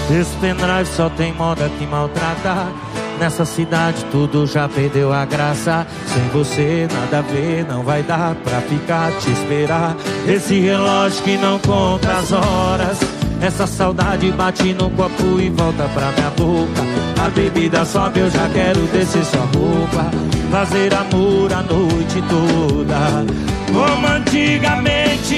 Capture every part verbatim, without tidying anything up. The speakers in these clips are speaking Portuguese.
Esse pendrive só tem moda que maltrata. Nessa cidade tudo já perdeu a graça. Sem você nada a ver, não vai dar pra ficar te esperar. Esse relógio que não conta as horas, essa saudade bate no copo e volta pra minha boca. A bebida sobe, eu já quero descer sua roupa, fazer amor a noite toda, como antigamente.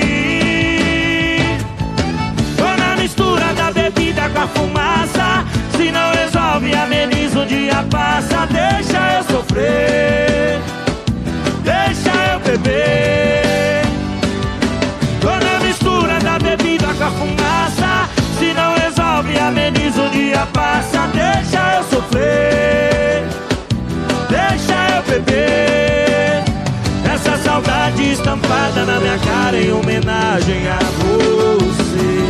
Tô na mistura da bebida com a fumaça. Se não resolve, ameniza, o dia passa. Deixa eu sofrer, deixa eu beber. Tô na mistura da bebida com a fumaça. Se não resolve, ameniza, o dia passa. Deixa eu sofrer, deixa eu beber. Essa saudade estampada na minha cara em homenagem a você.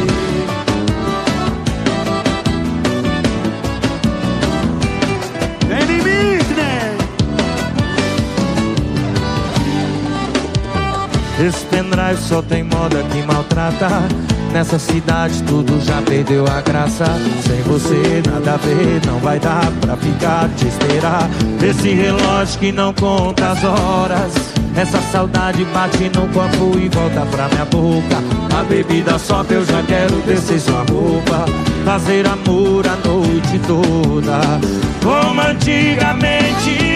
Esse pendrive só tem moda que maltrata. Nessa cidade tudo já perdeu a graça. Sem você nada a ver, não vai dar pra ficar te esperar. Esse relógio que não conta as horas, essa saudade bate no corpo e volta pra minha boca. A bebida sobe, eu já quero descer sua roupa, fazer amor a noite toda, como antigamente.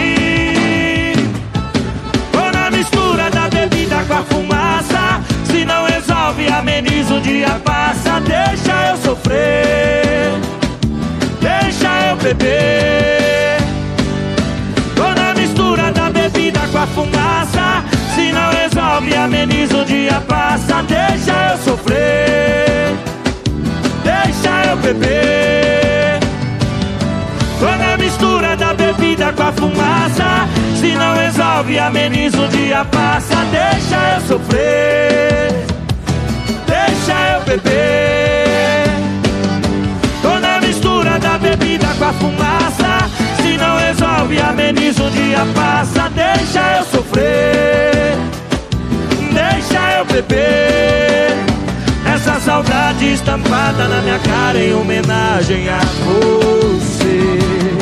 Mistura da bebida com a fumaça. Se não resolve, ameniza, o dia passa. Deixa eu sofrer, deixa eu beber. Tô na mistura da bebida com a fumaça. Se não resolve, ameniza, o dia passa. Deixa eu sofrer, deixa eu beber. Tô na mistura da bebida com a fumaça. Se não resolve, ameniza, o dia passa. Deixa eu sofrer, deixa eu beber. Tô na mistura da bebida com a fumaça. Se não resolve, ameniza, o dia passa. Deixa eu sofrer, deixa eu beber. Essa saudade estampada na minha cara em homenagem a você.